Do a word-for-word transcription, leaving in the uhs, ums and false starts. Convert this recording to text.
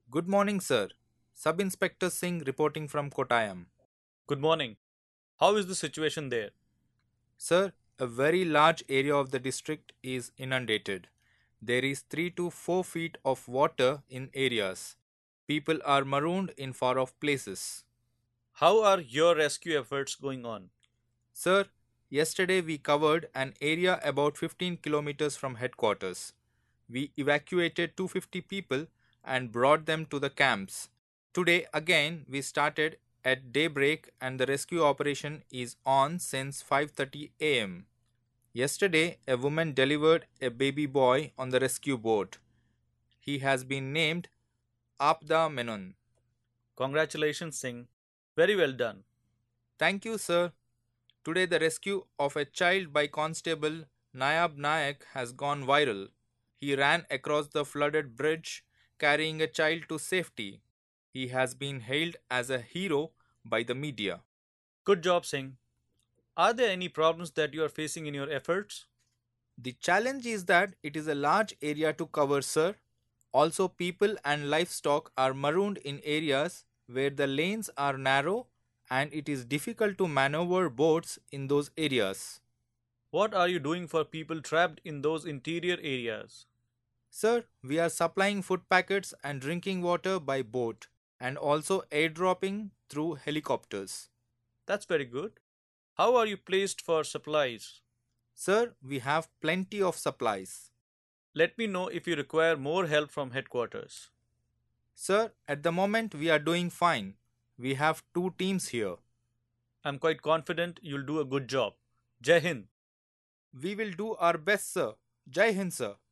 Good morning, sir. Sub Inspector Singh reporting from Kottayam. Good morning. How is the situation there? Sir, a very large area of the district is inundated. There is three to four feet of water in areas. People are marooned in far off places. How are your rescue efforts going on? Sir, yesterday we covered an area about fifteen kilometers from headquarters. We evacuated two hundred fifty people and brought them to the camps. Today again we started at daybreak and the rescue operation is on since five thirty a m. Yesterday a woman delivered a baby boy on the rescue boat. He has been named Apda Menon. Congratulations, Singh. Very well done. Thank you, sir. Today, the rescue of a child by Constable Nayab Nayak has gone viral. He ran across the flooded bridge carrying a child to safety. He has been hailed as a hero by the media. Good job, Singh. Are there any problems that you are facing in your efforts? The challenge is that it is a large area to cover, sir. Also, people and livestock are marooned in areas where the lanes are narrow and it is difficult to maneuver boats in those areas. What are you doing for people trapped in those interior areas? Sir, we are supplying food packets and drinking water by boat and also airdropping through helicopters. That's very good. How are you placed for supplies? Sir, we have plenty of supplies. Let me know if you require more help from headquarters. Sir, at the moment we are doing fine. We have two teams here. I'm quite confident you'll do a good job. Jai Hind. We will do our best, sir. Jai Hind, sir.